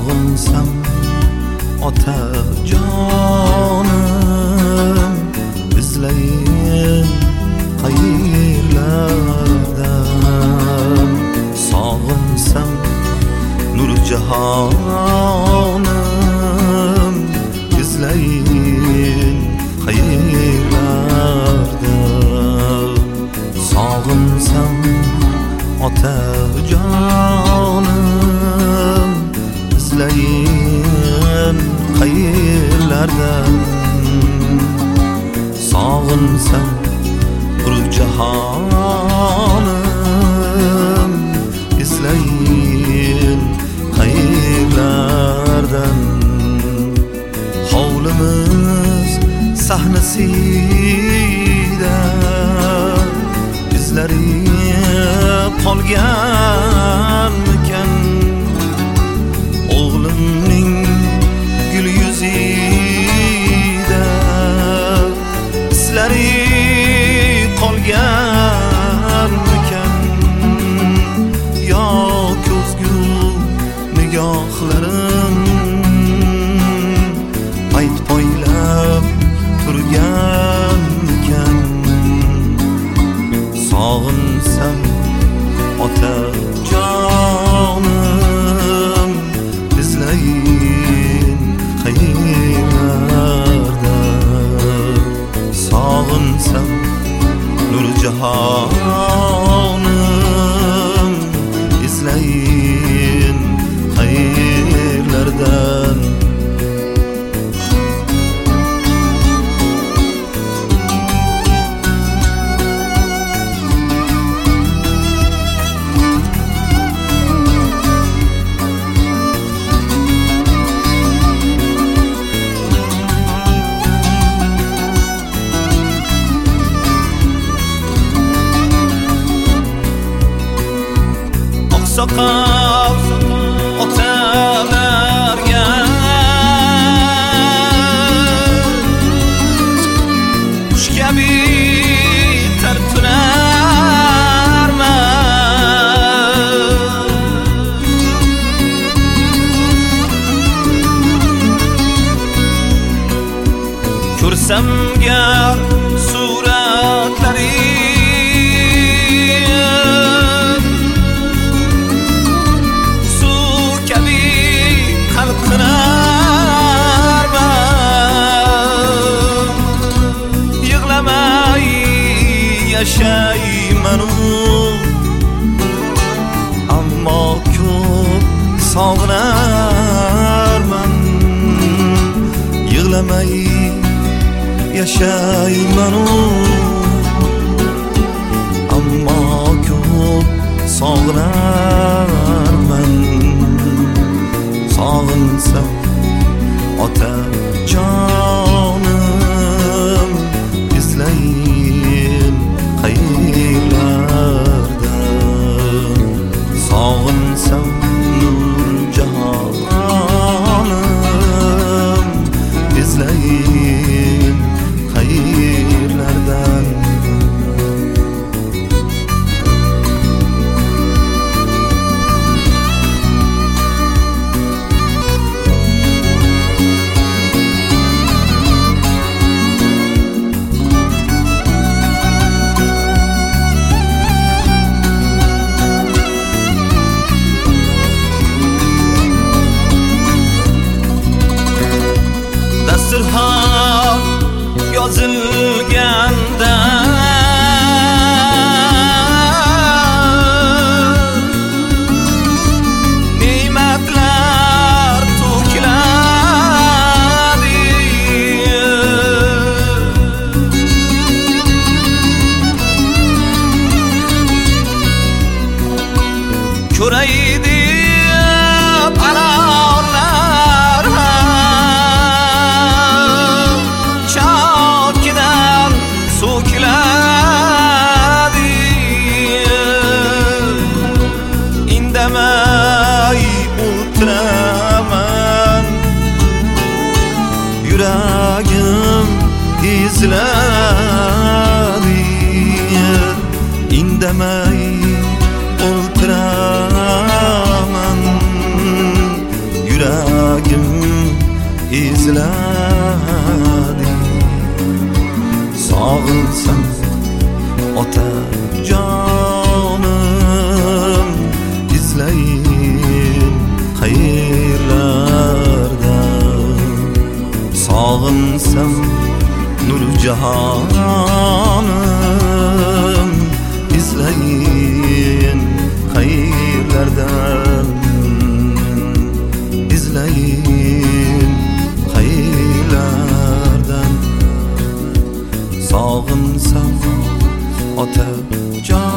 sog'insam otajonim izlayin qayerlardan. Sog'insam nur jahonim izlayin qayerlardan. Sog'insam otajonim izlayin qayerlardan. Sog'insam nur jahonim izlayin qayerlardan. Hovlimiz sahnasida izlari qolganmikan, o'g'limning gul yuzida izlari qolganmikan. Yo ko'zgu nigohlarim payt poylab turganmikan. Sog'insam otajonim izlayin qayerlarda. Sog'insam nur jahonim izlayin qayerlardan. Oqsoqol otalarga qush kabi tartinarman. Ko'rsam gar suratlari yashayman, ammo ko'p sog'inarman. Yig'lamay yashayman, ammo ko'p sog'inarman. Sog'insam otajonim izlayin qayerlarda. Sog'insam nur jahonim izlayin qayerlardan. Dasturxon yozilganda ne'matlar to'kiladi. Ko'raydi anor chokidan so'kiladi. Indamay o'tirar yuragim izladi. Sog'insam otajonim, izlayin qayerlarda. Sog'insam Nurjahonim, izlayin qayerlardan. İzlayin qayerlardan. Sog'insam otajonim,